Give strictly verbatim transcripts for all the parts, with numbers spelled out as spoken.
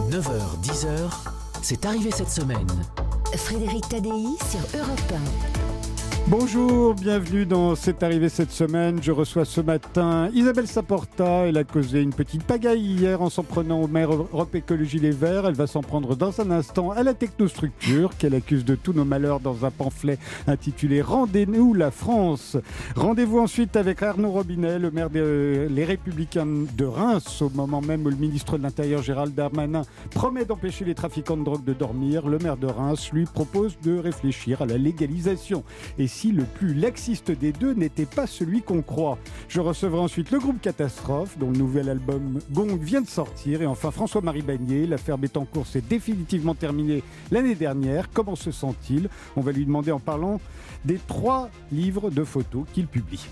neuf heures dix, c'est arrivé cette semaine. Frédéric Tadei sur Europe un. Bonjour, bienvenue dans C'est arrivé cette semaine. Je reçois ce matin Isabelle Saporta. Elle a causé une petite pagaille hier en s'en prenant au maire Europe Écologie Les Verts. Elle va s'en prendre dans un instant à la technostructure qu'elle accuse de tous nos malheurs dans un pamphlet intitulé « Rendez-nous la France ». Rendez-vous ensuite avec Arnaud Robinet, le maire des Les Républicains de Reims, au moment même où le ministre de l'Intérieur Gérald Darmanin promet d'empêcher les trafiquants de drogue de dormir. Le maire de Reims lui propose de réfléchir à la légalisation. Et si le plus laxiste des deux n'était pas celui qu'on croit. Je recevrai ensuite le groupe Catastrophe, dont le nouvel album Gong vient de sortir. Et enfin François-Marie Bagné. L'affaire Bettencourt s'est définitivement terminée l'année dernière. Comment se sent-il ? On va lui demander en parlant des trois livres de photos qu'il publie.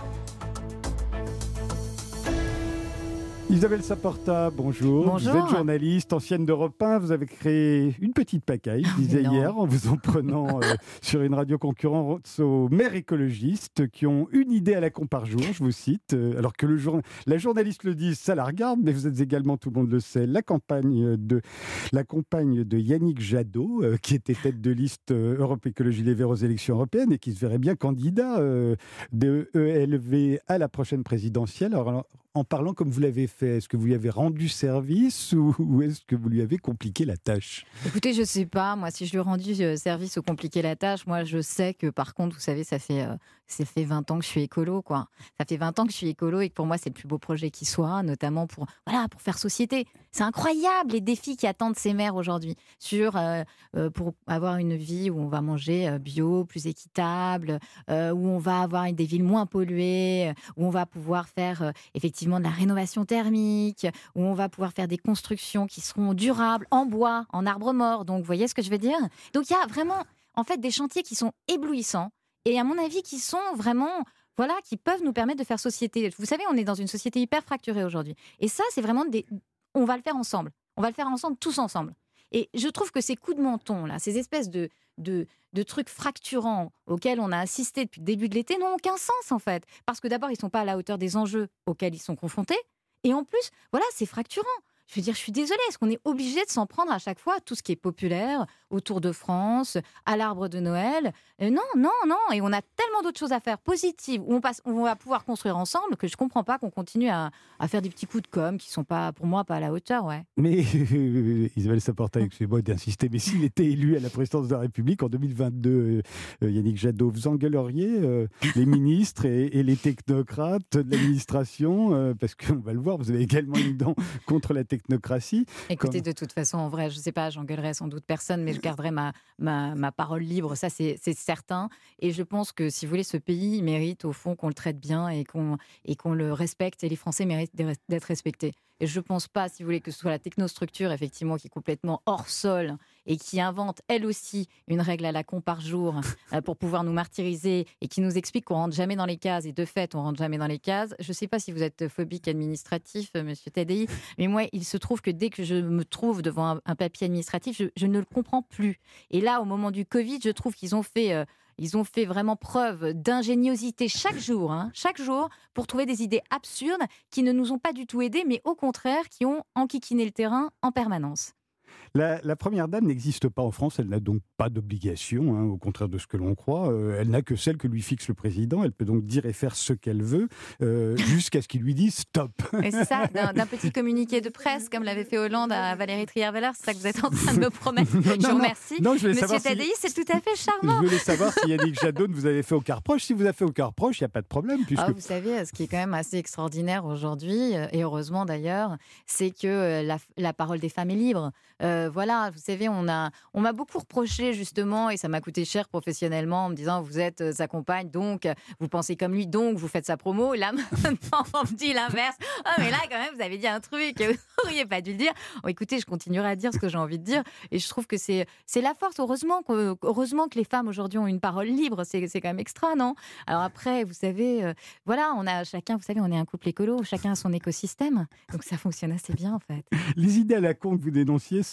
Isabelle Saporta, bonjour. Bonjour. Vous êtes journaliste, ancienne d'Europe un. Vous avez créé une petite pagaille, je disais hier, en vous en prenant euh, sur une radio concurrente aux maires écologistes qui ont une idée à la con par jour, je vous cite. Euh, alors que le jour... la journaliste le dit, ça la regarde, mais vous êtes également, tout le monde le sait, la campagne de, la compagne de Yannick Jadot, euh, qui était tête de liste euh, Europe Écologie Les Verts aux élections européennes et qui se verrait bien candidat euh, de E L V à la prochaine présidentielle. Alors, en parlant comme vous l'avez fait, est-ce que vous lui avez rendu service ou, ou est-ce que vous lui avez compliqué la tâche ? Écoutez, je ne sais pas. Moi, si je lui ai rendu service ou compliqué la tâche, moi, je sais que par contre, vous savez, ça fait, euh, ça fait vingt ans que je suis écolo, quoi. Ça fait vingt ans que je suis écolo et que pour moi, c'est le plus beau projet qui soit, notamment pour, voilà, pour faire société. C'est incroyable les défis qui attendent ces maires aujourd'hui sur, euh, euh, pour avoir une vie où on va manger euh, bio, plus équitable, euh, où on va avoir des villes moins polluées, où on va pouvoir faire euh, effectivement de la rénovation thermique, où on va pouvoir faire des constructions qui seront durables, en bois, en arbre mort. Donc, vous voyez ce que je veux dire ? Donc, il y a vraiment, en fait, des chantiers qui sont éblouissants et, à mon avis, qui sont vraiment, voilà, qui peuvent nous permettre de faire société. Vous savez, on est dans une société hyper fracturée aujourd'hui. Et ça, c'est vraiment des... On va le faire ensemble. On va le faire ensemble, tous ensemble. Et je trouve que ces coups de menton, là, ces espèces de... de de trucs fracturants auxquels on a assisté depuis le début de l'été n'ont aucun sens, en fait. Parce que d'abord, ils ne sont pas à la hauteur des enjeux auxquels ils sont confrontés. Et en plus, voilà, c'est fracturant. Je veux dire, je suis désolée, est-ce qu'on est obligé de s'en prendre à chaque fois à tout ce qui est populaire, au Tour de France, à l'arbre de Noël ? euh, Non, non, non. Et on a tellement d'autres choses à faire positives, où on, passe, où on va pouvoir construire ensemble, que je ne comprends pas qu'on continue à, à faire des petits coups de com' qui ne sont, pas, pour moi, pas à la hauteur. Ouais. Mais euh, Isabelle Saporta, excusez-moi d'insister, mais s'il était élu à la présidence de la République en deux mille vingt-deux, euh, Yannick Jadot, vous engueuleriez euh, les ministres et, et les technocrates de l'administration euh, parce qu'on va le voir, vous avez également une dent contre la technocratie. Écoutez, Comme... de toute façon, en vrai, je ne sais pas, j'engueulerai sans doute personne, mais je garderai ma, ma, ma parole libre, ça c'est, c'est certain. Et je pense que, si vous voulez, ce pays mérite au fond qu'on le traite bien et qu'on, et qu'on le respecte, et les Français méritent d'être respectés. Et je ne pense pas, si vous voulez, que ce soit la technostructure, effectivement, qui est complètement hors sol et qui invente, elle aussi, une règle à la con par jour euh, pour pouvoir nous martyriser et qui nous explique qu'on ne rentre jamais dans les cases. Et de fait, on ne rentre jamais dans les cases. Je ne sais pas si vous êtes phobique administratif, euh, monsieur Tadei, mais moi, il se trouve que dès que je me trouve devant un, un papier administratif, je, je ne le comprends plus. Et là, au moment du Covid, je trouve qu'ils ont fait... Euh, Ils ont fait vraiment preuve d'ingéniosité chaque jour, hein, chaque jour, pour trouver des idées absurdes qui ne nous ont pas du tout aidés, mais au contraire, qui ont enquiquiné le terrain en permanence. La, la première dame n'existe pas en France, elle n'a donc pas d'obligation, hein, au contraire de ce que l'on croit. Euh, elle n'a que celle que lui fixe le président. Elle peut donc dire et faire ce qu'elle veut, euh, jusqu'à ce qu'il lui dise stop. Et c'est ça, d'un, d'un petit communiqué de presse, comme l'avait fait Hollande à Valérie Trierweiler, c'est ça que vous êtes en train de me promettre. Non, je non, vous remercie. non, je Monsieur Tadei, si... c'est tout à fait charmant. Je voulais savoir si Yannick Jadot ne vous avait fait aucun reproche. Si vous avez fait aucun reproche, il n'y a pas de problème. Puisque... Ah, vous savez, ce qui est quand même assez extraordinaire aujourd'hui, et heureusement d'ailleurs, c'est que la, la parole des femmes est libre. Euh, voilà, vous savez, on, a, on m'a beaucoup reproché justement, et ça m'a coûté cher professionnellement, en me disant vous êtes sa compagne, donc vous pensez comme lui, donc vous faites sa promo. Et là, maintenant, on me dit l'inverse. Oh, mais là, quand même, vous avez dit un truc, vous n'auriez pas dû le dire. Bon, écoutez, je continuerai à dire ce que j'ai envie de dire, et je trouve que c'est, c'est la force. Heureusement que, heureusement que les femmes aujourd'hui ont une parole libre, c'est, c'est quand même extra, non ? Alors après, vous savez, euh, voilà, on a chacun, vous savez, on est un couple écolo, chacun a son écosystème, donc ça fonctionne assez bien en fait. Les idées à la con que vous dénonciez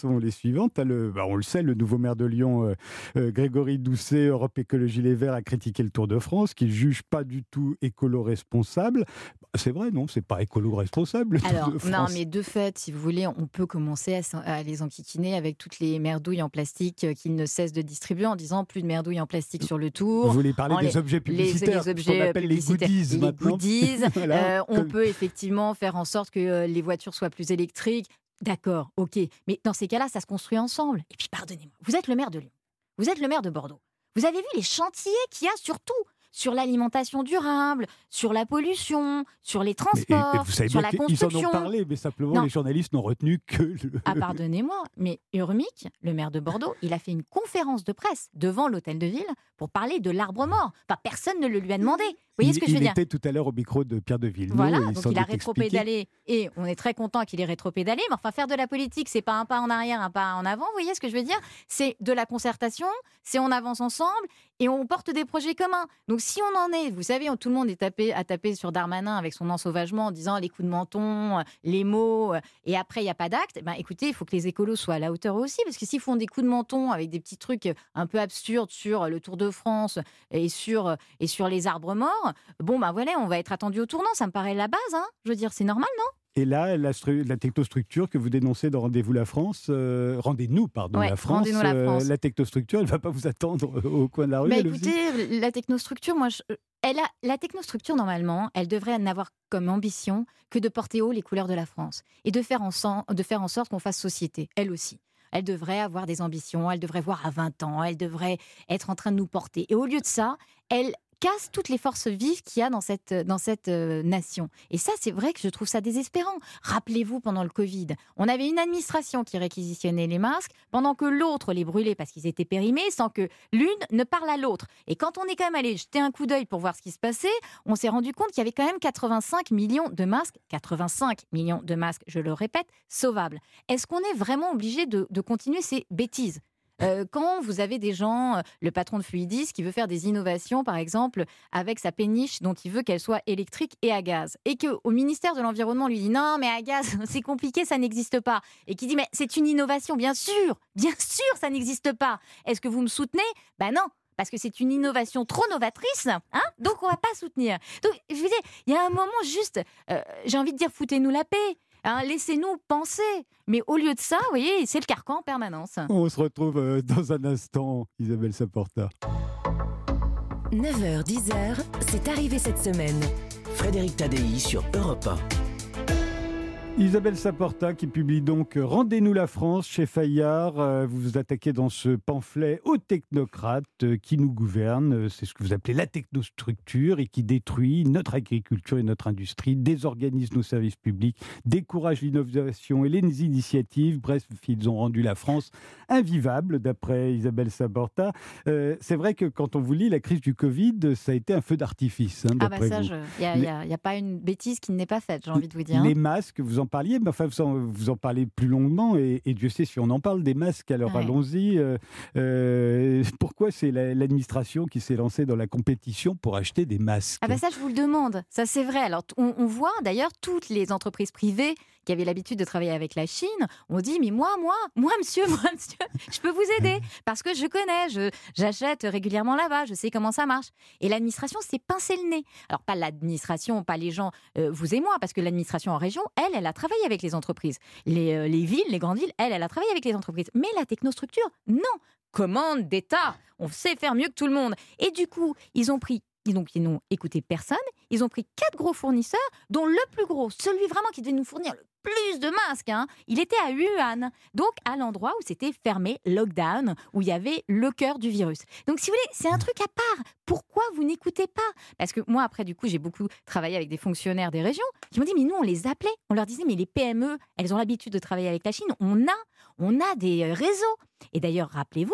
sont les suivantes. Le, bah on le sait, le nouveau maire de Lyon, euh, euh, Grégory Doucet, Europe Écologie Les Verts, a critiqué le Tour de France, qu'il ne juge pas du tout écolo-responsable. C'est vrai, non, c'est pas écolo-responsable. Le Alors, Tour de France. non, mais de fait, si vous voulez, on peut commencer à, à les enquiquiner avec toutes les merdouilles en plastique qu'ils ne cessent de distribuer en disant plus de merdouilles en plastique sur le Tour. Vous voulez parler En des les, objets publicitaires, les, les objets qu'on appelle les publicitaires, goodies les maintenant. goodies. Voilà. euh, on Comme... peut effectivement faire en sorte que euh, les voitures soient plus électriques. D'accord, ok. Mais dans ces cas-là, ça se construit ensemble. Et puis, pardonnez-moi, vous êtes le maire de Lyon. Vous êtes le maire de Bordeaux. Vous avez vu les chantiers qu'il y a sur tout, sur l'alimentation durable, sur la pollution, sur les transports, mais, et vous savez sur bien la qu'ils construction. en ont parlé, mais simplement Non. les journalistes n'ont retenu que le... Ah, pardonnez-moi, mais Urmic, le maire de Bordeaux, il a fait une conférence de presse devant l'hôtel de ville pour parler de l'arbre mort. Enfin, personne ne le lui a demandé. Vous voyez il, ce que je veux il dire? était tout à l'heure au micro de Pierre de Villeneuve. Voilà, il donc s'en il a est expliqué. rétropédalé et on est très content qu'il ait rétropédalé. Mais enfin, faire de la politique, c'est pas un pas en arrière, un pas en avant. Vous voyez ce que je veux dire? C'est de la concertation, c'est on avance ensemble et on porte des projets communs. Donc si on en est, vous savez, tout le monde est tapé, a tapé sur Darmanin avec son ensauvagement en disant les coups de menton, les mots, et après il n'y a pas d'acte. Ben, écoutez, il faut que les écolos soient à la hauteur aussi, parce que s'ils font des coups de menton avec des petits trucs un peu absurdes sur le Tour de France et sur, et sur les arbres morts, bon ben voilà, on va être attendu au tournant. Ça me paraît la base, hein. Je veux dire, c'est normal, non? Et là, la, stru- la technostructure que vous dénoncez dans Rendez-vous la France, euh, rendez-nous, pardon, Ouais, la France, rendez-nous la France. euh, la technostructure, elle ne va pas vous attendre au coin de la rue. Mais elle aussi écoutez, la technostructure, moi, je, elle a, la technostructure, normalement, elle devrait n'avoir comme ambition que de porter haut les couleurs de la France et de faire en, sen- de faire en sorte qu'on fasse société, elle aussi. Elle devrait avoir des ambitions, elle devrait voir à vingt ans, elle devrait être en train de nous porter. Et au lieu de ça, elle casse toutes les forces vives qu'il y a dans cette, dans cette euh, nation. Et ça, c'est vrai que je trouve ça désespérant. Rappelez-vous, pendant le Covid, on avait une administration qui réquisitionnait les masques pendant que l'autre les brûlait parce qu'ils étaient périmés sans que l'une ne parle à l'autre. Et quand on est quand même allé jeter un coup d'œil pour voir ce qui se passait, on s'est rendu compte qu'il y avait quand même quatre-vingt-cinq millions de masques, quatre-vingt-cinq millions de masques, je le répète, sauvables. Est-ce qu'on est vraiment obligé de, de continuer ces bêtises ? Euh, quand vous avez des gens, euh, le patron de Fluidis, qui veut faire des innovations, par exemple, avec sa péniche dont il veut qu'elle soit électrique et à gaz, et qu'au ministère de l'Environnement, on lui dit non, mais à gaz, c'est compliqué, ça n'existe pas, et qui dit mais c'est une innovation, bien sûr, bien sûr, ça n'existe pas. Est-ce que vous me soutenez? Ben non. Parce que c'est une innovation trop novatrice, hein, donc on ne va pas soutenir. Donc, je veux dire, il y a un moment juste, euh, j'ai envie de dire, foutez-nous la paix. Hein, laissez-nous penser. Mais au lieu de ça, vous voyez, c'est le carcan en permanence. On se retrouve euh, dans un instant, Isabelle Saporta. neuf heures dix, c'est arrivé cette semaine. Frédéric Tadei sur Europe un. Isabelle Saporta qui publie donc Rendez-nous la France chez Fayard. Euh, Vous vous attaquez dans ce pamphlet aux technocrates euh, qui nous gouvernent. Euh, C'est ce que vous appelez la technostructure et qui détruit notre agriculture et notre industrie, désorganise nos services publics, décourage l'innovation et les initiatives. Bref, ils ont rendu la France invivable, d'après Isabelle Saporta. Euh, c'est vrai que quand on vous lit la crise du Covid, ça a été un feu d'artifice. Hein, Ah bah d'après ça, vous. il n'y a, Les- y a- y a pas une bêtise qui n'est pas faite, j'ai envie de vous dire. Les masques, vous en parliez, mais enfin, vous en, vous en parlez plus longuement, et, et Dieu sait si on en parle des masques, alors Ouais. allons-y. Euh, euh, pourquoi c'est la- l'administration qui s'est lancée dans la compétition pour acheter des masques? Ah bah ça, je vous le demande. Ça, c'est vrai. Alors, t- on, on voit d'ailleurs toutes les entreprises privées qui avaient l'habitude de travailler avec la Chine. On dit, mais moi, moi, moi, monsieur, moi, monsieur, je peux vous aider parce que je connais, je, j'achète régulièrement là-bas, je sais comment ça marche. Et l'administration s'est pincé le nez. Alors, pas l'administration, pas les gens, euh, vous et moi, parce que l'administration en région, elle, elle a travaillé avec les entreprises. Les, euh, les villes, les grandes villes, elle, elle a travaillé avec les entreprises. Mais la technostructure, non. Commande d'État. On sait faire mieux que tout le monde. Et du coup, ils ont pris, donc ils n'ont écouté personne. Ils ont pris quatre gros fournisseurs, dont le plus gros, celui vraiment qui devait nous fournir le plus de masques, hein, il était à Wuhan. Donc à l'endroit où c'était fermé, lockdown, où il y avait le cœur du virus. Donc si vous voulez, c'est un truc à part. Pourquoi vous n'écoutez pas? Parce que moi, après, du coup, j'ai beaucoup travaillé avec des fonctionnaires des régions qui m'ont dit, mais nous, on les appelait. On leur disait, mais les P M E, elles ont l'habitude de travailler avec la Chine. On a, on a des réseaux. Et d'ailleurs, rappelez-vous,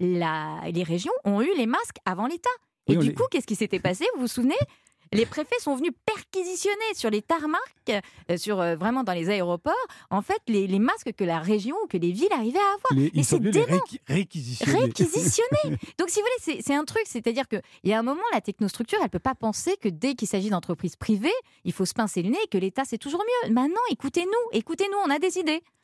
la, les régions ont eu les masques avant l'État. Et Oui, du les... coup, qu'est-ce qui s'était passé? Vous vous souvenez? Les préfets sont venus perquisitionner sur les tarmacs, euh, sur, euh, vraiment dans les aéroports, en fait, les, les masques que la région ou que les villes arrivaient à avoir. Les, Et ils sont c'est venus les dément. réqui- réquisitionner. Réquisitionner. Donc, si vous voulez, c'est, c'est un truc, c'est-à-dire qu'il y a un moment, la technostructure, elle ne peut pas penser que dès qu'il s'agit d'entreprises privées, il faut se pincer le nez et que l'État, c'est toujours mieux. Maintenant, écoutez-nous, écoutez-nous, on a des idées.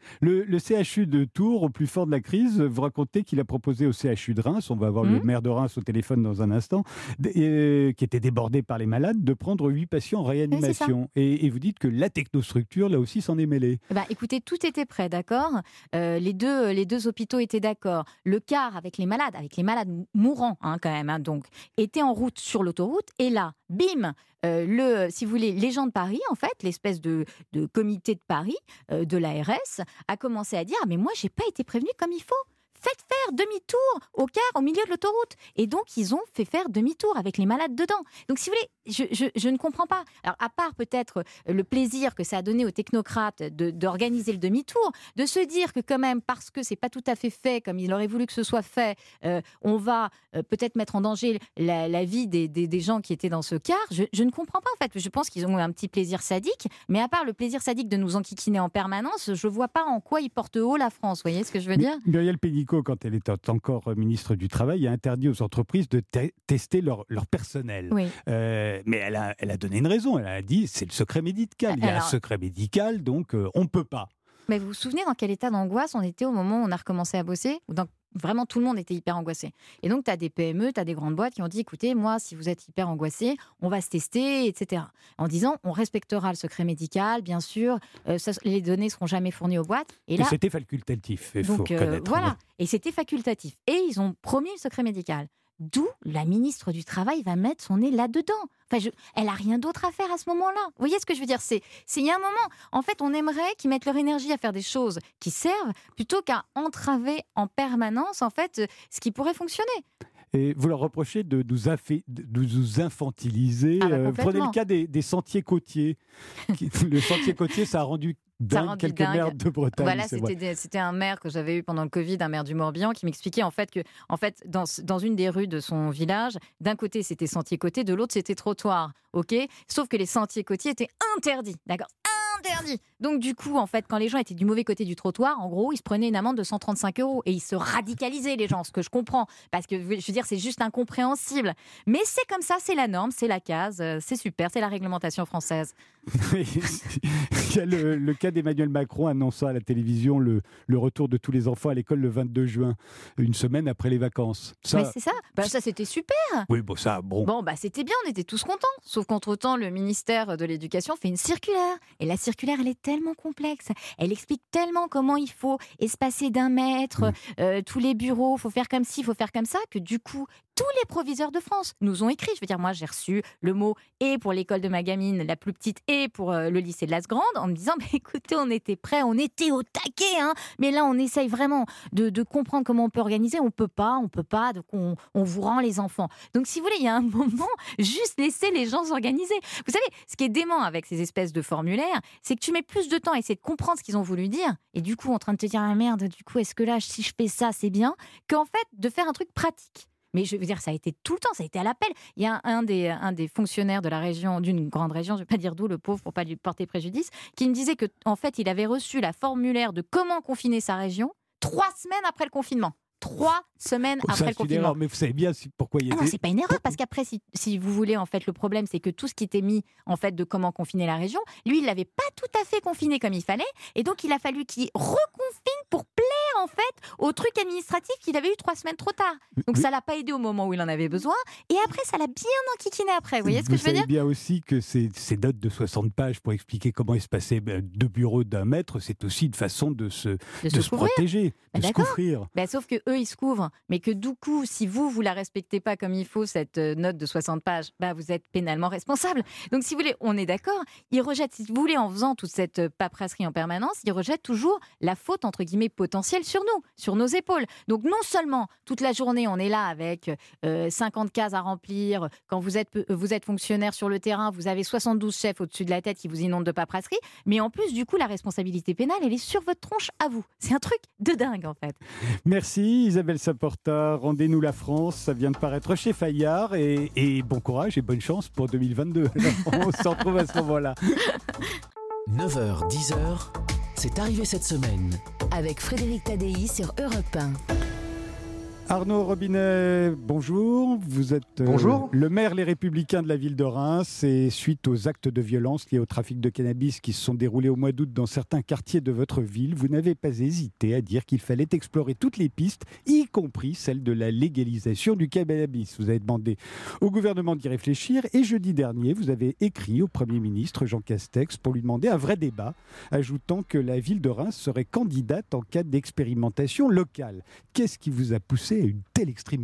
Le, le C H U de Tours, au plus fort de la crise, vous racontez qu'il a proposé au C H U de Reims, on va avoir mmh. le maire de Reims au téléphone dans un instant, euh, qui était débordé par les malades, de prendre huit patients en réanimation. Oui, et, et vous dites que la technostructure, là aussi, s'en est mêlée. Bah, écoutez, tout était prêt, d'accord. euh, les, deux, les deux hôpitaux étaient d'accord. Le car avec les malades, avec les malades mourants hein, quand même, hein, donc, était en route sur l'autoroute. Et là, bim, euh, le, si vous voulez, les gens de Paris, en fait, l'espèce de, de comité de Paris, euh, de l'A R S, a commencé à dire ah, « mais moi, j'ai pas été prévenu comme il faut ». Faites faire demi-tour au car au milieu de l'autoroute. Et donc, ils ont fait faire demi-tour avec les malades dedans. Donc, si vous voulez, je, je, je ne comprends pas. Alors, à part peut-être le plaisir que ça a donné aux technocrates de, d'organiser le demi-tour, de se dire que quand même, parce que c'est pas tout à fait fait comme il aurait voulu que ce soit fait, euh, on va euh, peut-être mettre en danger la, la vie des, des, des gens qui étaient dans ce car, je, je ne comprends pas en fait. Je pense qu'ils ont eu un petit plaisir sadique, mais à part le plaisir sadique de nous enquiquiner en permanence, je vois pas en quoi ils portent haut la France. Vous voyez ce que je veux dire ? Muriel Pénicaud, quand elle était encore ministre du Travail, a interdit aux entreprises de te- tester leur, leur personnel. Oui. Euh, mais elle a, elle a donné une raison. Elle a dit c'est le secret médical. Il y a Alors, un secret médical, donc euh, on ne peut pas. Mais vous vous souvenez dans quel état d'angoisse on était au moment où on a recommencé à bosser ? Dans Vraiment, tout le monde était hyper angoissé. Et donc, tu as des P M E, tu as des grandes boîtes qui ont dit, écoutez, moi, si vous êtes hyper angoissé, on va se tester, et cetera. En disant, on respectera le secret médical, bien sûr, euh, ça, les données ne seront jamais fournies aux boîtes. Et, et là, c'était facultatif, il faut donc, euh, reconnaître. Voilà, et c'était facultatif. Et ils ont promis le secret médical. D'où la ministre du Travail va mettre son nez là-dedans. Enfin, je, elle n'a rien d'autre à faire à ce moment-là. Vous voyez ce que je veux dire ? C'est, c'est, il y a un moment, en fait, on aimerait qu'ils mettent leur énergie à faire des choses qui servent plutôt qu'à entraver en permanence, en fait, ce qui pourrait fonctionner. Et vous leur reprochez de nous, affi- de nous infantiliser. Ah bah euh, prenez le cas des, des sentiers côtiers. Qui, le sentier côtier, ça a rendu dingue quelques dingue. maires de Bretagne. Voilà, c'était, des, c'était un maire que j'avais eu pendant le Covid, un maire du Morbihan, qui m'expliquait en fait que, en fait, dans, dans une des rues de son village, d'un côté c'était sentier côtier, de l'autre c'était trottoir, ok ? Sauf que les sentiers côtiers étaient interdits, d'accord ? Interdit. Donc du coup, en fait, quand les gens étaient du mauvais côté du trottoir, en gros, ils se prenaient une amende de cent trente-cinq euros et ils se radicalisaient, les gens, ce que je comprends, parce que je veux dire, c'est juste incompréhensible. Mais c'est comme ça, c'est la norme, c'est la case, c'est super, c'est la réglementation française. Il y a le, le cas d'Emmanuel Macron annonçant à la télévision le, le retour de tous les enfants à l'école le vingt-deux juin, une semaine après les vacances. Ça, Mais c'est ça, bah, ça c'était super. Oui, bon, ça, bon. Bon, bah c'était bien, on était tous contents. Sauf qu'entre-temps, le ministère de l'Éducation fait une circulaire. Et la circulaire, elle est tellement complexe. Elle explique tellement comment il faut espacer d'un mètre, mmh. euh, tous les bureaux, il faut faire comme ci, il faut faire comme ça, que du coup, tous les proviseurs de France nous ont écrit. Je veux dire, moi, j'ai reçu le mot « et » pour l'école de ma gamine, la plus petite, et pour euh, le lycée de Lasgrande, en me disant bah, « écoutez, on était prêts, on était au taquet, hein, mais là, on essaye vraiment de, de comprendre comment on peut organiser. On peut pas, on peut pas, donc on, on vous rend les enfants. » Donc, si vous voulez, il y a un moment, juste laisser les gens s'organiser. Vous savez, ce qui est dément avec ces espèces de formulaires, c'est que tu mets plus de temps à essayer de comprendre ce qu'ils ont voulu dire, et du coup, en train de te dire « ah merde, du coup, est-ce que là, si je fais ça, c'est bien ?» qu'en fait, de faire un truc pratique. Mais je veux dire, ça a été tout le temps, ça a été à l'appel. Il y a un, un, des, un des fonctionnaires de la région, d'une grande région, je ne vais pas dire d'où, le pauvre, pour ne pas lui porter préjudice, qui me disait qu'en fait, il avait reçu la formulaire de comment confiner sa région trois semaines après le confinement. Trois semaines oh, après le confinement. Erreur, mais vous savez bien pourquoi il y a. Ah non, c'est pas une erreur, parce qu'après, si, si vous voulez, en fait, le problème, c'est que tout ce qui était mis, en fait, de comment confiner la région, lui, il l'avait pas tout à fait confiné comme il fallait, et donc il a fallu qu'il reconfine pour plaire, en fait, au truc administratif qu'il avait eu trois semaines trop tard. Donc oui. Ça l'a pas aidé au moment où il en avait besoin, et après, ça l'a bien enquiquiné après. Vous voyez ce que vous je veux dire ? Vous savez bien aussi que ces, ces notes de soixante pages pour expliquer comment il se passait deux bureaux d'un mètre, c'est aussi une façon de se, de de se, se protéger, bah, de d'accord. se couvrir. Bah, sauf que eux, ils se couvrent. Mais que du coup, si vous, vous la respectez pas comme il faut, cette note de soixante pages, bah, vous êtes pénalement responsable. Donc, si vous voulez, on est d'accord, ils rejettent, si vous voulez, en faisant toute cette paperasserie en permanence, ils rejettent toujours la faute, entre guillemets, potentielle sur nous, sur nos épaules. Donc, non seulement, toute la journée, on est là avec euh, cinquante cases à remplir, quand vous êtes, vous êtes fonctionnaire sur le terrain, vous avez soixante-douze chefs au-dessus de la tête qui vous inondent de paperasserie, mais en plus, du coup, la responsabilité pénale, elle est sur votre tronche à vous. C'est un truc de dingue, en fait. Merci Isabelle Saporta. Rendez-nous la France, ça vient de paraître chez Fayard et, et bon courage et bonne chance pour deux mille vingt-deux. On se retrouve à ce moment-là. neuf heures dix heures, c'est arrivé cette semaine. Avec Frédéric Tadei sur Europe un. Arnaud Robinet, bonjour. Vous êtes euh, Bonjour. le maire Les Républicains de la ville de Reims. Et suite aux actes de violence liés au trafic de cannabis qui se sont déroulés au mois d'août dans certains quartiers de votre ville, vous n'avez pas hésité à dire qu'il fallait explorer toutes les pistes, y compris celle de la légalisation du cannabis. Vous avez demandé au gouvernement d'y réfléchir et jeudi dernier, vous avez écrit au Premier ministre Jean Castex pour lui demander un vrai débat, ajoutant que la ville de Reims serait candidate en cas d'expérimentation locale. Qu'est-ce qui vous a poussé à une telle extrémité ?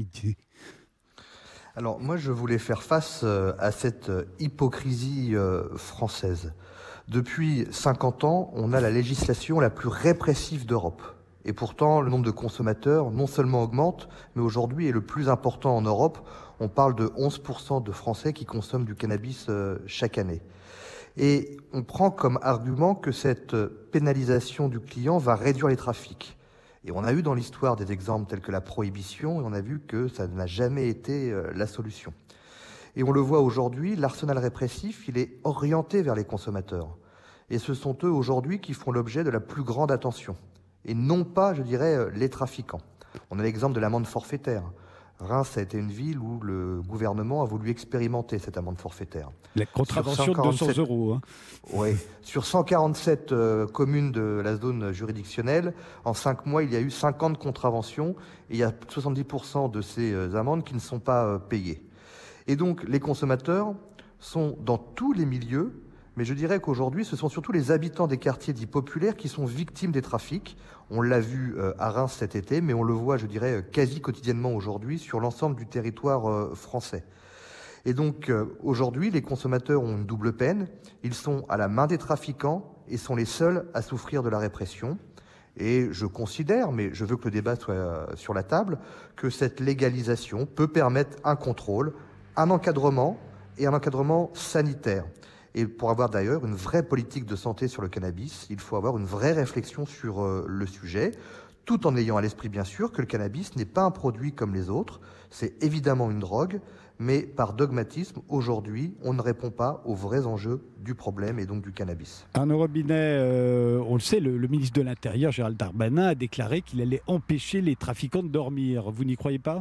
Alors moi je voulais faire face euh, à cette euh, hypocrisie euh, française. Depuis cinquante ans, on a la législation la plus répressive d'Europe. Et pourtant, le nombre de consommateurs non seulement augmente, mais aujourd'hui est le plus important en Europe. On parle de onze pour cent de Français qui consomment du cannabis euh, chaque année. Et on prend comme argument que cette pénalisation du client va réduire les trafics. Et on a eu dans l'histoire des exemples tels que la prohibition, et on a vu que ça n'a jamais été euh, la solution. Et on le voit aujourd'hui, l'arsenal répressif, il est orienté vers les consommateurs. Et ce sont eux aujourd'hui qui font l'objet de la plus grande attention. Et non pas, je dirais, euh, les trafiquants. On a l'exemple de l'amende forfaitaire. Reims a été une ville où le gouvernement a voulu expérimenter cette amende forfaitaire. La contravention de deux cents euros. Hein. Oui. Sur cent quarante-sept euh, communes de la zone juridictionnelle, en cinq mois, il y a eu cinquante contraventions et il y a soixante-dix pour cent de ces euh, amendes qui ne sont pas euh, payées. Et donc, les consommateurs sont dans tous les milieux, mais je dirais qu'aujourd'hui, ce sont surtout les habitants des quartiers dits populaires qui sont victimes des trafics. On l'a vu euh, à Reims cet été, mais on le voit, je dirais, quasi quotidiennement aujourd'hui sur l'ensemble du territoire euh, français. Et donc, euh, aujourd'hui, les consommateurs ont une double peine. Ils sont à la main des trafiquants et sont les seuls à souffrir de la répression. Et je considère, mais je veux que le débat soit euh, sur la table, que cette légalisation peut permettre un contrôle, un encadrement et un encadrement sanitaire. Et pour avoir d'ailleurs une vraie politique de santé sur le cannabis, il faut avoir une vraie réflexion sur euh, le sujet, tout en ayant à l'esprit bien sûr que le cannabis n'est pas un produit comme les autres, c'est évidemment une drogue, mais par dogmatisme, aujourd'hui, on ne répond pas aux vrais enjeux du problème et donc du cannabis. Arnaud Robinet, euh, on le sait, le, le ministre de l'Intérieur, Gérald Darmanin, a déclaré qu'il allait empêcher les trafiquants de dormir. Vous n'y croyez pas ?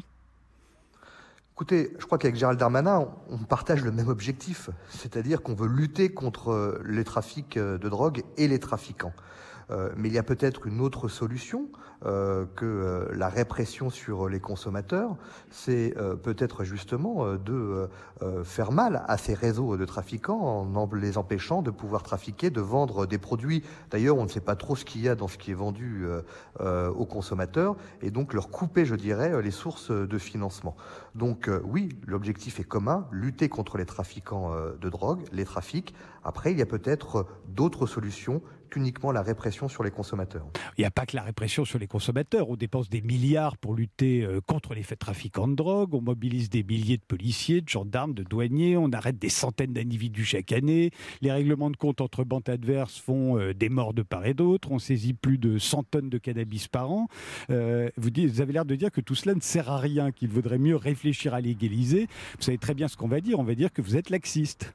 Écoutez, je crois qu'avec Gérald Darmanin, on partage le même objectif, c'est-à-dire qu'on veut lutter contre les trafics de drogue et les trafiquants. Euh, mais il y a peut-être une autre solution euh, que euh, la répression sur les consommateurs, c'est euh, peut-être justement euh, de euh, faire mal à ces réseaux de trafiquants en les empêchant de pouvoir trafiquer, de vendre des produits. D'ailleurs, on ne sait pas trop ce qu'il y a dans ce qui est vendu euh, euh, aux consommateurs et donc leur couper, je dirais, les sources de financement. Donc euh, oui, l'objectif est commun, lutter contre les trafiquants euh, de drogue, les trafics. Après, il y a peut-être d'autres solutions qu'uniquement la répression sur les consommateurs. Il n'y a pas que la répression sur les consommateurs. On dépense des milliards pour lutter contre les trafiquants de drogue. On mobilise des milliers de policiers, de gendarmes, de douaniers. On arrête des centaines d'individus chaque année. Les règlements de compte entre bandes adverses font des morts de part et d'autre. On saisit plus de cent tonnes de cannabis par an. Euh, vous, dites, vous avez l'air de dire que tout cela ne sert à rien, qu'il vaudrait mieux réfléchir à légaliser. Vous savez très bien ce qu'on va dire. On va dire que vous êtes laxiste.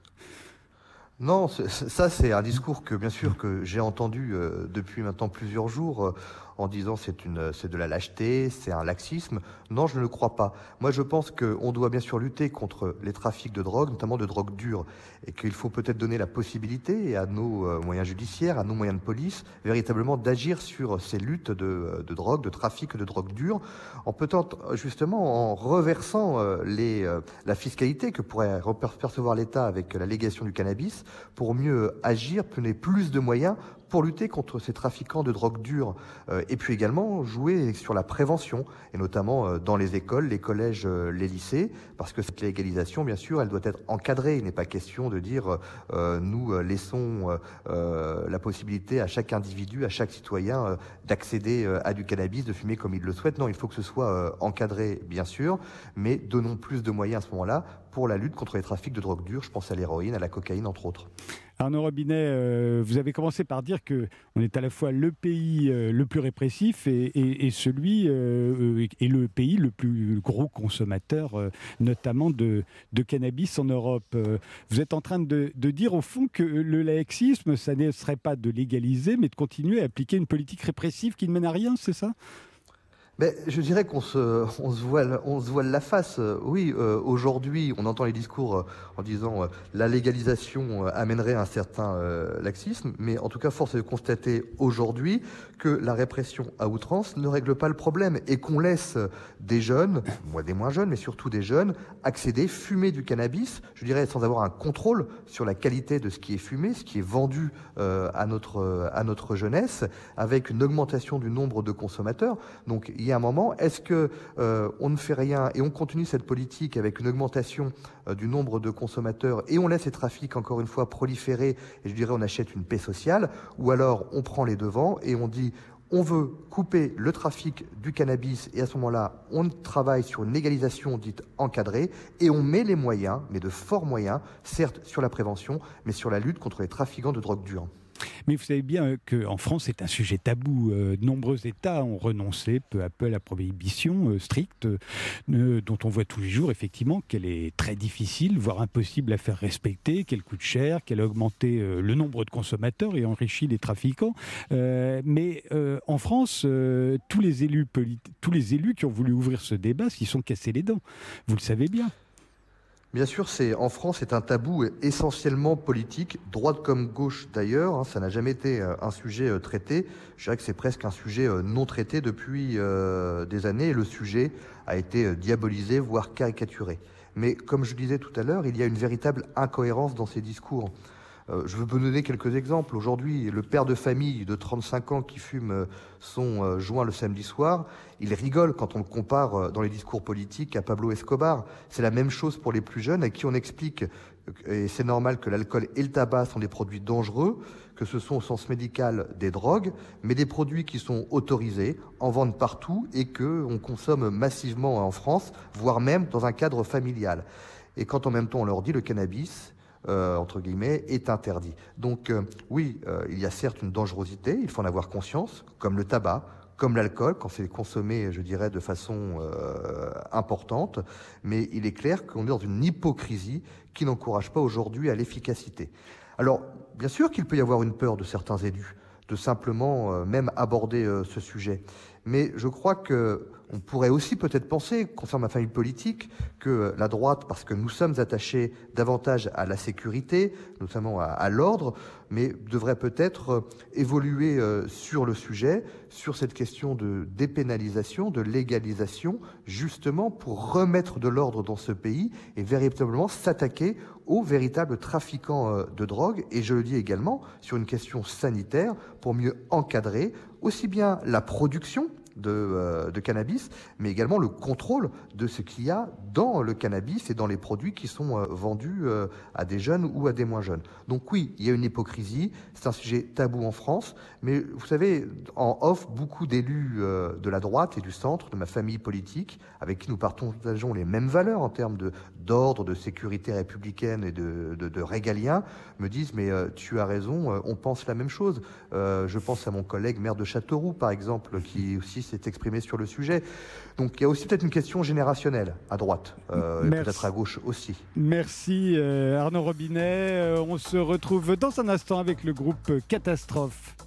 Non, ça c'est un discours que bien sûr que j'ai entendu euh, depuis maintenant plusieurs jours euh, en disant c'est une c'est de la lâcheté, c'est un laxisme. Non, je ne le crois pas. Moi, je pense qu'on doit bien sûr lutter contre les trafics de drogue, notamment de drogue dure, et qu'il faut peut-être donner la possibilité à nos euh, moyens judiciaires, à nos moyens de police, véritablement d'agir sur ces luttes de, de drogue, de trafic de drogue dure, en peut-être justement en reversant euh, les euh, la fiscalité que pourrait percevoir l'État avec la légalisation du cannabis, pour mieux agir, donner plus de moyens pour lutter contre ces trafiquants de drogue dure. Euh, et puis également jouer sur la prévention, et notamment euh, dans les écoles, les collèges, euh, les lycées, parce que cette légalisation, bien sûr, elle doit être encadrée. Il n'est pas question de dire euh, nous euh, laissons euh, euh, la possibilité à chaque individu, à chaque citoyen euh, d'accéder euh, à du cannabis, de fumer comme il le souhaite. Non, il faut que ce soit euh, encadré, bien sûr, mais donnons plus de moyens à ce moment-là pour la lutte contre les trafics de drogue dure. Je pense à l'héroïne, à la cocaïne, entre autres. Arnaud Robinet, euh, vous avez commencé par dire qu'on est à la fois le pays euh, le plus répressif et, et, et celui euh, et le pays le plus gros consommateur, euh, notamment de, de cannabis en Europe. Euh, vous êtes en train de, de dire au fond que le laïcisme, ça ne serait pas de légaliser, mais de continuer à appliquer une politique répressive qui ne mène à rien, c'est ça ? Mais je dirais qu'on se, on se voile, on se voile la face. Oui, euh, aujourd'hui, on entend les discours euh, en disant euh, la légalisation euh, amènerait un certain euh, laxisme, mais en tout cas, force est de constater aujourd'hui que la répression à outrance ne règle pas le problème et qu'on laisse des jeunes, moi des moins jeunes, mais surtout des jeunes, accéder, fumer du cannabis, je dirais sans avoir un contrôle sur la qualité de ce qui est fumé, ce qui est vendu euh, à notre à notre jeunesse, avec une augmentation du nombre de consommateurs. Donc il y a un moment, est-ce que euh, on ne fait rien et on continue cette politique avec une augmentation euh, du nombre de consommateurs et on laisse les trafics encore une fois proliférer et je dirais on achète une paix sociale, ou alors on prend les devants et on dit on veut couper le trafic du cannabis et à ce moment-là, on travaille sur une légalisation dite encadrée et on met les moyens, mais de forts moyens, certes sur la prévention, mais sur la lutte contre les trafiquants de drogue dure. Mais vous savez bien qu'en France, c'est un sujet tabou. Euh, de nombreux États ont renoncé peu à peu à la prohibition euh, stricte, euh, dont on voit tous les jours, effectivement, qu'elle est très difficile, voire impossible à faire respecter, qu'elle coûte cher, qu'elle a augmenté euh, le nombre de consommateurs et enrichi les trafiquants. Euh, mais euh, en France, euh, tous, les élus politi- tous les élus qui ont voulu ouvrir ce débat s'y sont cassés les dents. Vous le savez bien. Bien sûr, c'est, en France, c'est un tabou essentiellement politique, droite comme gauche d'ailleurs, hein, ça n'a jamais été euh, un sujet euh, traité. Je dirais que c'est presque un sujet euh, non traité depuis euh, des années et le sujet a été euh, diabolisé, voire caricaturé. Mais comme je disais tout à l'heure, il y a une véritable incohérence dans ces discours. Euh, je veux vous donner quelques exemples. Aujourd'hui, le père de famille de trente-cinq ans qui fume son euh, joint le samedi soir, il rigole quand on le compare euh, dans les discours politiques à Pablo Escobar. C'est la même chose pour les plus jeunes à qui on explique, et c'est normal, que l'alcool et le tabac sont des produits dangereux, que ce sont au sens médical des drogues, mais des produits qui sont autorisés, en vente partout et qu'on consomme massivement en France, voire même dans un cadre familial. Et quand en même temps on leur dit le cannabis, Euh, entre guillemets, est interdit. Donc euh, oui, euh, il y a certes une dangerosité, il faut en avoir conscience, comme le tabac, comme l'alcool, quand c'est consommé, je dirais, de façon euh, importante, mais il est clair qu'on est dans une hypocrisie qui n'encourage pas aujourd'hui à l'efficacité. Alors, bien sûr qu'il peut y avoir une peur de certains élus, de simplement euh, même aborder euh, ce sujet, mais je crois que on pourrait aussi peut-être penser, concernant ma famille politique, que la droite, parce que nous sommes attachés davantage à la sécurité, notamment à, à l'ordre, mais devrait peut-être évoluer euh, sur le sujet, sur cette question de dépénalisation, de légalisation, justement pour remettre de l'ordre dans ce pays et véritablement s'attaquer aux véritables trafiquants euh, de drogue. Et je le dis également sur une question sanitaire, pour mieux encadrer aussi bien la production De, euh, de cannabis, mais également le contrôle de ce qu'il y a dans le cannabis et dans les produits qui sont euh, vendus euh, à des jeunes ou à des moins jeunes. Donc oui, il y a une hypocrisie, c'est un sujet tabou en France, mais vous savez, en off, beaucoup d'élus euh, de la droite et du centre, de ma famille politique, avec qui nous partageons les mêmes valeurs en termes de, d'ordre, de sécurité républicaine et de, de, de régalien, me disent, mais euh, tu as raison, euh, on pense la même chose. Euh, je pense à mon collègue maire de Châteauroux, par exemple, qui aussi s'est exprimé sur le sujet. Donc il y a aussi peut-être une question générationnelle à droite, euh, et peut-être à gauche aussi. Merci euh, Arnaud Robinet. Euh, on se retrouve dans un instant avec le groupe Catastrophe.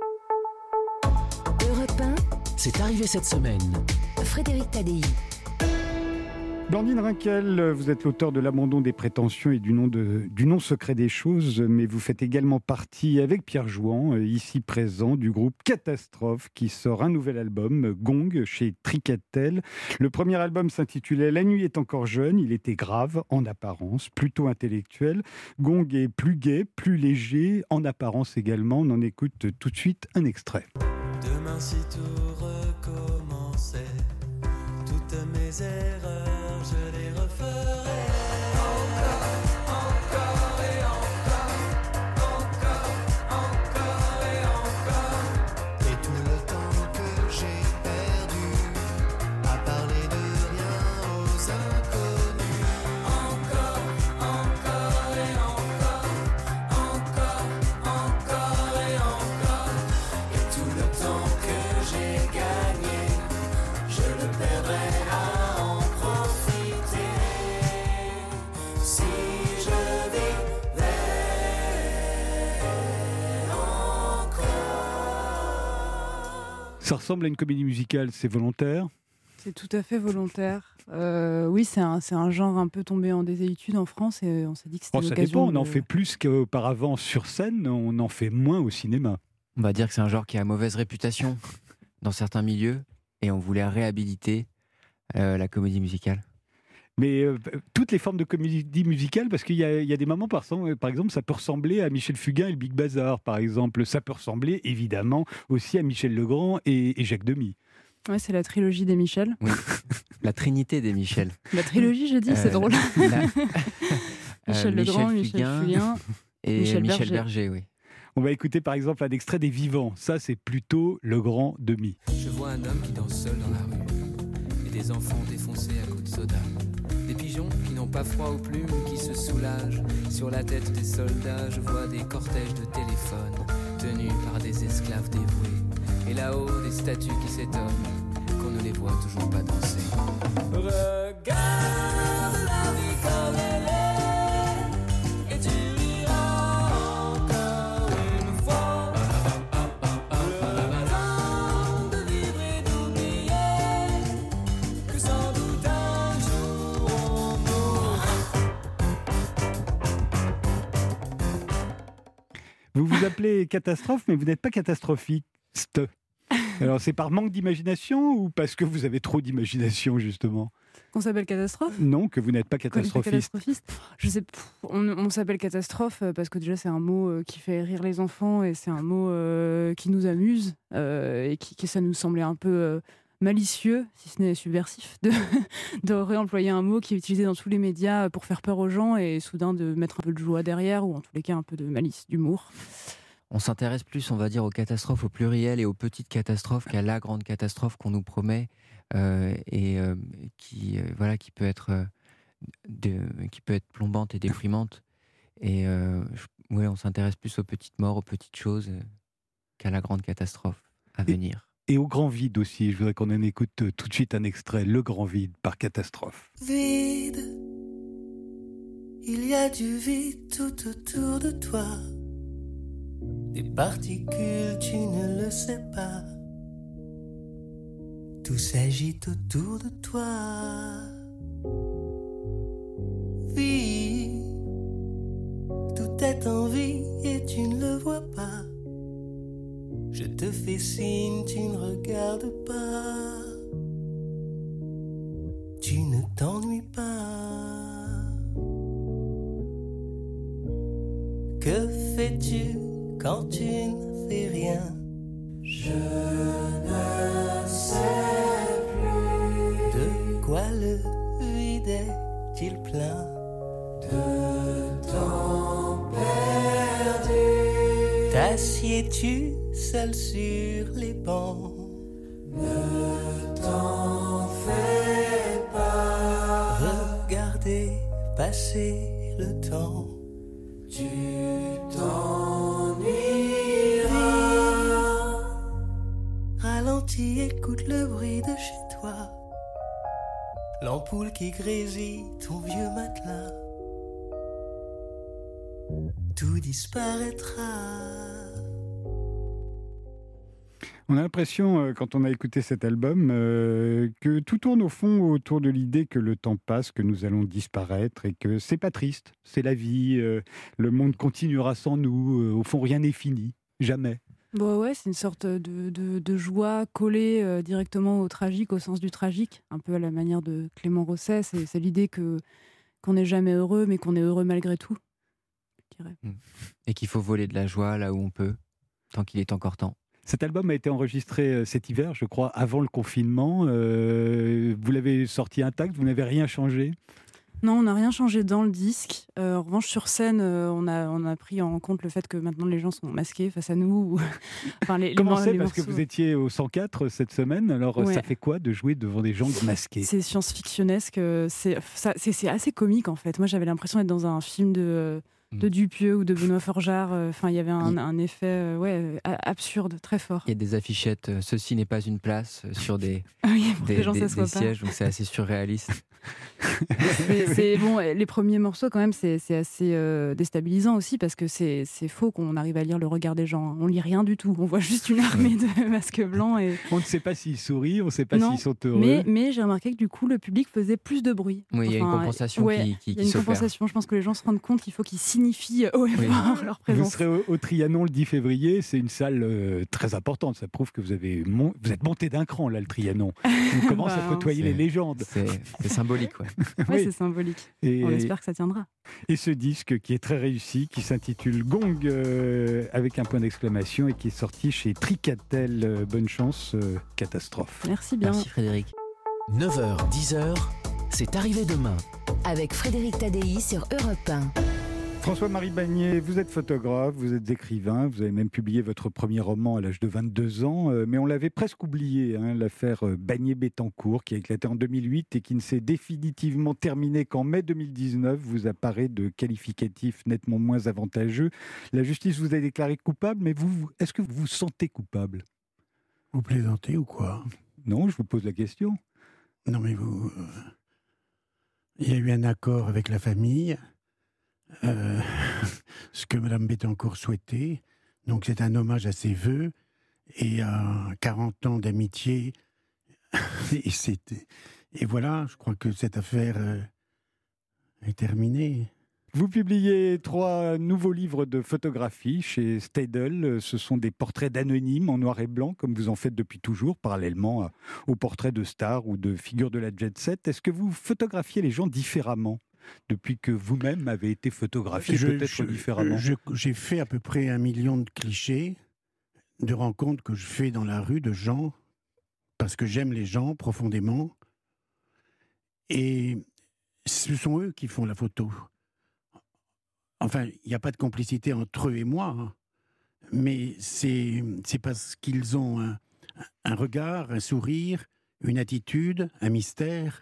Europe un, C'est arrivé cette semaine. Frédéric Tadei. Blandine Rinkel, vous êtes l'auteur de L'abandon des prétentions et du nom, de, du nom secret des choses, mais vous faites également partie, avec Pierre Jouan, ici présent, du groupe Catastrophe, qui sort un nouvel album, Gong, chez Tricatel. Le premier album s'intitulait La nuit est encore jeune, il était grave, en apparence, plutôt intellectuel. Gong est plus gai, plus léger, en apparence également. On en écoute tout de suite un extrait. Demain si tout recommençait, toutes mes erreurs, je les referai. Encore, encore et encore, encore, encore et encore. Et tout le temps que j'ai perdu à parler de rien aux inconnus. Encore, encore et encore, encore, encore et encore. Et tout le temps que j'ai gagné, je le perdrai à en profiter. Ça ressemble à une comédie musicale, c'est volontaire? C'est tout à fait volontaire. Euh, oui, c'est un, c'est un genre un peu tombé en désuétude en France et on s'est dit que c'était Oh, ça l'occasion. dépend, on en de- fait plus qu'auparavant sur scène, on en fait moins au cinéma. On va dire que c'est un genre qui a mauvaise réputation dans certains milieux et on voulait réhabiliter euh, la comédie musicale. Mais euh, toutes les formes de comédie musicale, parce qu'il y a, il y a des moments, par exemple, par exemple, ça peut ressembler à Michel Fugain et le Big Bazar, par exemple. Ça peut ressembler, évidemment, aussi à Michel Legrand et, et Jacques Demy. Ouais, c'est la trilogie des Michel. Oui. La trinité des Michel. La trilogie, je dis, c'est Euh, drôle. la- Michel euh, Legrand, Michel Fugain Fugain. et Michel Michel, Berger. Berger. oui. On va écouter, par exemple, un extrait des Vivants. Ça, c'est plutôt Legrand Demy. Je vois un homme qui danse seul dans la rue, et des enfants défoncés à coups de soda, des pigeons qui n'ont pas froid aux plumes, qui se soulagent sur la tête des soldats. Je vois des cortèges de téléphones tenus par des esclaves dévoués, et là-haut des statues qui s'étonnent qu'on ne les voit toujours pas danser. Regarde la vie comme elle est, et tu riras encore une fois. Le temps de vivre et d'oublier que sans doute un jour on mourra. Vous vous appelez Catastrophe, mais vous n'êtes pas catastrophiste. Alors, c'est par manque d'imagination ou parce que vous avez trop d'imagination, justement? Qu'on s'appelle catastrophe? Non, que vous n'êtes pas Qu'on est catastrophiste. catastrophiste. Je sais, pff, on, on s'appelle catastrophe euh, parce que déjà c'est un mot euh, qui fait rire les enfants et c'est un mot euh, qui nous amuse euh, et qui, qui ça nous semblait un peu euh, malicieux, si ce n'est subversif, de, de réemployer un mot qui est utilisé dans tous les médias pour faire peur aux gens et soudain de mettre un peu de joie derrière ou en tous les cas un peu de malice, d'humour. On s'intéresse plus, on va dire, aux catastrophes au pluriel et aux petites catastrophes qu'à la grande catastrophe qu'on nous promet euh, et euh, qui, euh, voilà, qui peut être, euh, de, qui peut être plombante et déprimante. Et euh, je- ouais, on s'intéresse plus aux petites morts, aux petites choses euh, qu'à la grande catastrophe à Et- venir. Et au grand vide aussi. Je voudrais qu'on en écoute euh, tout de suite un extrait. Le grand vide par Catastrophe. Vide, il y a du vide tout autour de toi. Des particules, tu ne le sais pas. Tout s'agite autour de toi. Vie, tout est en vie et tu ne le vois pas. Je te fais signe, tu ne regardes pas. Tu ne t'ennuies pas. Que fais-tu quand tu ne fais rien? Je ne sais plus. De quoi le vide est-il plein? De temps perdu. T'assieds-tu seul sur les bancs? Ne t'en fais pas. Regardez passer le temps. Tu t'ennuieras. Ralentis, écoute le bruit de chez toi. L'ampoule qui grésille ton vieux matelas. Tout disparaîtra. On a l'impression, euh, quand on a écouté cet album, euh, que tout tourne au fond autour de l'idée que le temps passe, que nous allons disparaître et que c'est pas triste, c'est la vie, euh, le monde continuera sans nous, euh, au fond rien n'est fini, jamais. Bon, ouais, c'est une sorte de, de, de joie collée euh, directement au tragique, au sens du tragique, un peu à la manière de Clément Rosset. C'est, c'est l'idée que, qu'on n'est jamais heureux, mais qu'on est heureux malgré tout, je dirais. Et qu'il faut voler de la joie là où on peut, tant qu'il est encore temps. Cet album a été enregistré euh, cet hiver, je crois, avant le confinement. Euh, vous l'avez sorti intact, vous n'avez rien changé? Non, on n'a rien changé dans le disque. Euh, en revanche, sur scène, euh, on, a, on a pris en compte le fait que maintenant les gens sont masqués face à nous. enfin, les, Comment les, c'est? les Parce que morceaux- vous étiez au cent quatre cette semaine, alors Ouais. ça fait quoi de jouer devant des gens masqués? C'est science-fictionnesque. euh, C'est, ça- c'est, c'est assez comique, en fait. Moi, j'avais l'impression d'être dans un film de, de Dupieux ou de Benoît Forjard. Enfin, il y avait un, Mm. un effet euh, ouais, a- absurde, très fort. Il y a des affichettes, euh, ceci n'est pas une place, euh, sur des, Ah oui, pour que des, les gens des- s'assoient des pas. sièges, donc c'est assez surréaliste. c'est, c'est, bon, les premiers morceaux, quand même, c'est, c'est assez euh, déstabilisant aussi parce que c'est, c'est faux qu'on arrive à lire le regard des gens. On lit rien du tout. On voit juste une armée de masques blancs. Et... On ne sait pas s'ils sourient, on ne sait pas non, s'ils sont heureux. Mais, mais j'ai remarqué que du coup, le public faisait plus de bruit. Oui, il y a une Enfin, compensation ouais, qui, qui, il y a qui une s'opère. compensation. Je pense que les gens se rendent compte qu'il faut qu'ils signifient haut et Oui. fort leur Vous présence. serez au, au Trianon le dix février, c'est une salle euh, très importante. Ça prouve que vous, avez mon... vous êtes monté d'un cran, là, le Trianon. On commence Bah, à côtoyer c'est- les légendes. C'est c'est symbolique, ouais. Ouais, Oui. c'est symbolique. Et, On espère que ça tiendra. et ce disque qui est très réussi, qui s'intitule Gong euh, avec un point d'exclamation et qui est sorti chez Tricatel. Euh, bonne chance, euh, catastrophe. Merci bien. Merci Frédéric. neuf heures, dix heures, c'est arrivé demain. Avec Frédéric Tadei sur Europe un. François-Marie Bagné, vous êtes photographe, vous êtes écrivain, vous avez même publié votre premier roman à l'âge de vingt-deux ans, euh, mais on l'avait presque oublié, hein, l'affaire euh, Bagné-Bettencourt qui a éclaté en deux mille huit et qui ne s'est définitivement terminée qu'en mai deux mille dix-neuf, vous apparaît de qualificatifs nettement moins avantageux. La justice vous a déclaré coupable, mais vous, est-ce que vous vous sentez coupable ? Vous plaisantez ou quoi? Non, je vous pose la question. Non mais vous... euh, Il y a eu un accord avec la famille, euh, ce que Madame Bettencourt souhaitait. Donc c'est un hommage à ses vœux et à quarante ans d'amitié. et, c'était- et voilà, je crois que cette affaire euh, est terminée. Vous publiez trois nouveaux livres de photographie chez Staedel. Ce sont des portraits d'anonymes en noir et blanc, comme vous en faites depuis toujours, parallèlement à- aux portraits de stars ou de figures de la jet set. Est-ce que vous photographiez les gens différemment depuis que vous-même avez été photographié Je- peut-être je- différemment? je- J'ai fait à peu près un million de clichés, de rencontres que je fais dans la rue de gens, parce que j'aime les gens profondément. Et ce sont eux qui font la photo. Enfin, il n'y a pas de complicité entre eux et moi, hein. Mais c'est c'est parce qu'ils ont un, un regard, un sourire, une attitude, un mystère.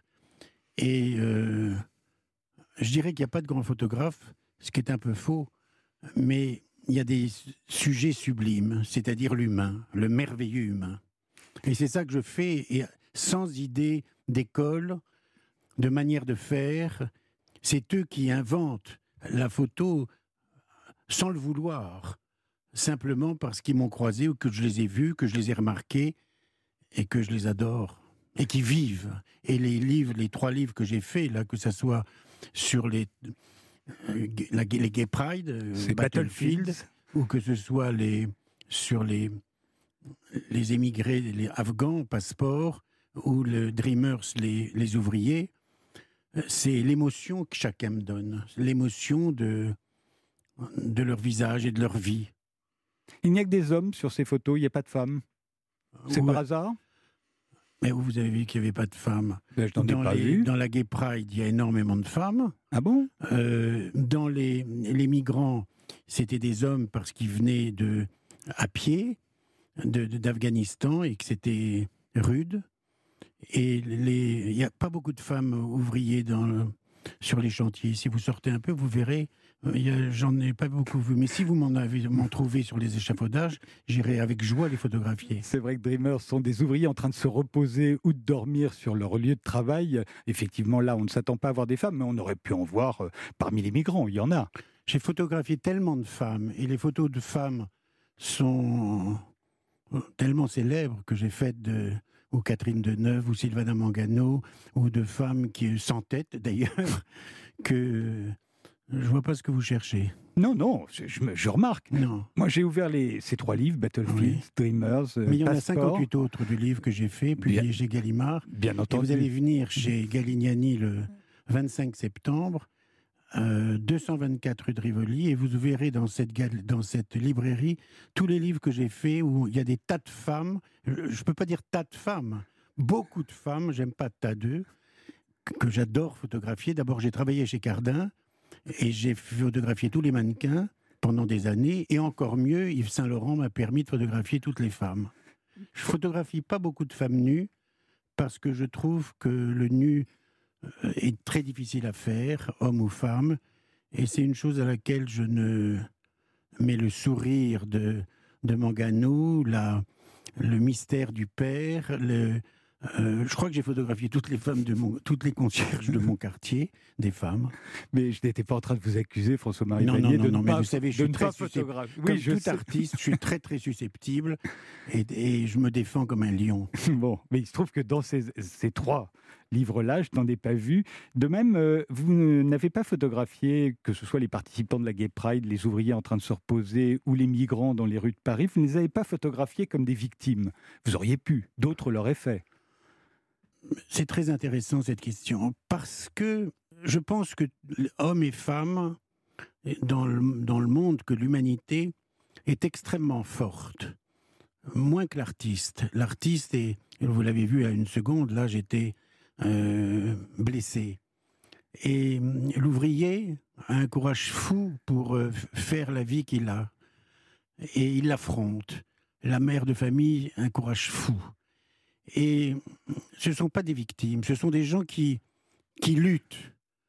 Et euh, je dirais qu'il n'y a pas de grand photographe, ce qui est un peu faux, mais il y a des sujets sublimes, c'est-à-dire l'humain, le merveilleux humain. Et c'est ça que je fais, et sans idée d'école, de manière de faire. C'est eux qui inventent la photo sans le vouloir, simplement parce qu'ils m'ont croisé ou que je les ai vus, que je les ai remarqués et que je les adore et qui vivent. Et les livres, les trois livres que j'ai faits, là, que ce soit sur les, euh, la- les Gay Pride, euh, C'est Battlefield, Battlefield. ou que ce soit les, sur les, les émigrés, les Afghans, passeport, ou le Dreamers, les, les ouvriers, c'est l'émotion que chacun me donne, l'émotion de, de leur visage et de leur vie. Il n'y a que des hommes sur ces photos, il n'y a pas de femmes. C'est Où- par hasard? Mais où vous avez vu qu'il n'y avait pas de femmes? Ben, je n'en ai Dans, pas les- vu. dans la Gay Pride, il y a énormément de femmes. Ah bon? Euh, dans les, les migrants, c'était des hommes parce qu'ils venaient de, à pied de- de- d'Afghanistan et que c'était rude. Et les- il n'y a pas beaucoup de femmes ouvriers dans le- sur les chantiers. Si vous sortez un peu, vous verrez, euh, il y a- j'en ai pas beaucoup vu. Mais si vous m'en avez m'en trouvez sur les échafaudages, j'irai avec joie les photographier. C'est vrai que Dreamers sont des ouvriers en train de se reposer ou de dormir sur leur lieu de travail. Effectivement, là, on ne s'attend pas à voir des femmes, mais on aurait pu en voir euh, parmi les migrants. Il y en a. J'ai photographié tellement de femmes, et les photos de femmes sont tellement célèbres que j'ai faites de ou Catherine Deneuve, ou Sylvana Mangano, ou de femmes qui sans tête d'ailleurs, que je vois pas ce que vous cherchez. Non, non, je, je me- je remarque. Non. Moi, j'ai ouvert les, ces trois livres, Battlefield, Oui. Dreamers, euh, Mais il y en a Passeport. cinquante-huit autres de livres que j'ai fait, publiés Bien. chez Gallimard. Bien Et entendu. vous allez venir chez Galignani le vingt-cinq septembre, euh, deux cent vingt-quatre rue de Rivoli, et vous verrez dans cette, gal- dans cette librairie tous les livres que j'ai faits où il y a des tas de femmes. Je ne peux pas dire tas de femmes, beaucoup de femmes, j'aime pas tas d'eux, que- que j'adore photographier. D'abord, j'ai travaillé chez Cardin et j'ai photographié tous les mannequins pendant des années, et encore mieux, Yves Saint-Laurent m'a permis de photographier toutes les femmes. Je photographie pas beaucoup de femmes nues parce que je trouve que le nu euh, est très difficile à faire, homme ou femme, et c'est une chose à laquelle je ne mets le sourire de, de Mangano, la, le mystère du père, le, Euh, je crois que j'ai photographié toutes les femmes de mon, toutes les concierges de mon quartier, des femmes. Mais je n'étais pas en train de vous accuser, François-Marie non, Bagné, non, non, de non, ne mais pas, vous savez, je suis très photographe. Comme Oui, je tout sais. artiste, je suis très très susceptible et, et je me défends comme un lion. Bon, mais il se trouve que dans ces, ces trois livres-là, je n'en ai pas vu. De même, euh, vous n'avez pas photographié, que ce soit les participants de la Gay Pride, les ouvriers en train de se reposer ou les migrants dans les rues de Paris, vous ne les avez pas photographiés comme des victimes. Vous auriez pu, d'autres l'auraient fait. C'est très intéressant cette question, parce que je pense que hommes et femmes, dans le, dans le monde, que l'humanité est extrêmement forte, moins que l'artiste. L'artiste, est, vous l'avez vu à une seconde, là j'étais euh, blessé. Et l'ouvrier a un courage fou pour euh, faire la vie qu'il a. Et il l'affronte. La mère de famille, un courage fou. Et ce ne sont pas des victimes, ce sont des gens qui, qui luttent.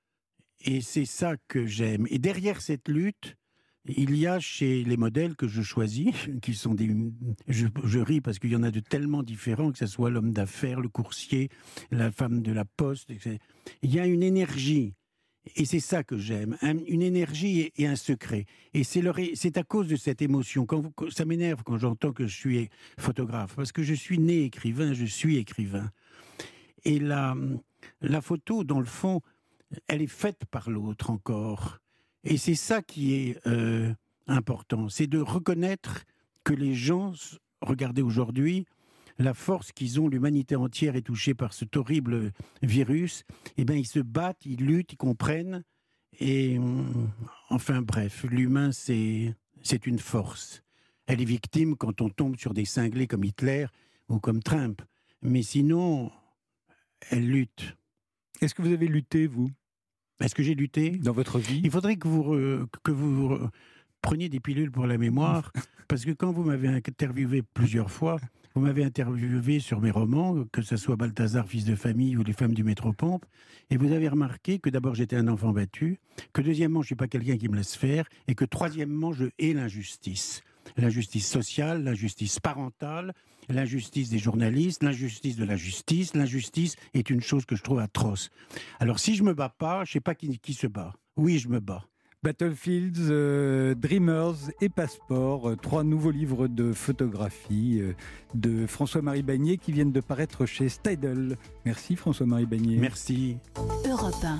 Et c'est ça que j'aime. Et derrière cette lutte, il y a chez les modèles que je choisis, qui sont des... Je, je ris parce qu'il y en a de tellement différents, que ce soit l'homme d'affaires, le coursier, la femme de la poste, et cetera. Il y a une énergie. Et c'est ça que j'aime, un, une énergie et, et un secret. Et c'est, leur, c'est à cause de cette émotion. Quand vous, ça m'énerve quand j'entends que je suis photographe, parce que je suis né écrivain, je suis écrivain. Et la, la photo, dans le fond, elle est faite par l'autre encore. Et c'est ça qui est euh, important, c'est de reconnaître que les gens, regardez aujourd'hui, la force qu'ils ont, l'humanité entière est touchée par cet horrible virus, eh bien ils se battent, ils luttent, ils comprennent, et enfin bref, l'humain c'est, c'est une force. Elle est victime quand on tombe sur des cinglés comme Hitler ou comme Trump, mais sinon, elle lutte. Est-ce que vous avez lutté, vous ? Est-ce que j'ai lutté ? Dans votre vie ? Il faudrait que vous, euh, que vous euh, preniez des pilules pour la mémoire, parce que quand vous m'avez interviewé plusieurs fois, vous m'avez interviewé sur mes romans, que ce soit Balthazar, fils de famille ou Les femmes du Métropompe, et vous avez remarqué que d'abord j'étais un enfant battu, que deuxièmement je ne suis pas quelqu'un qui me laisse faire, et que troisièmement je hais l'injustice. L'injustice sociale, l'injustice parentale, l'injustice des journalistes, l'injustice de la justice. L'injustice est une chose que je trouve atroce. Alors si je ne me bats pas, je ne sais pas qui, qui se bat. Oui, je me bats. Battlefields, euh, Dreamers et Passport, euh, trois nouveaux livres de photographie euh, de François-Marie Bagné qui viennent de paraître chez Steidel. Merci François-Marie Bagné. Merci. Europe un.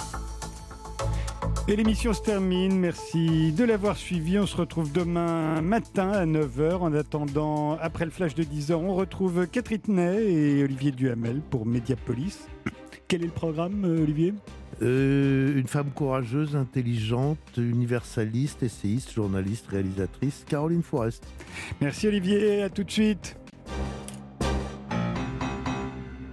Et l'émission se termine. Merci de l'avoir suivi. On se retrouve demain matin à neuf heures. En attendant, après le flash de dix heures, on retrouve Catherine Ney et Olivier Duhamel pour Mediapolis. Quel est le programme, Olivier ? Euh, une femme courageuse, intelligente, universaliste, essayiste, journaliste, réalisatrice, Caroline Forest. Merci Olivier, à tout de suite.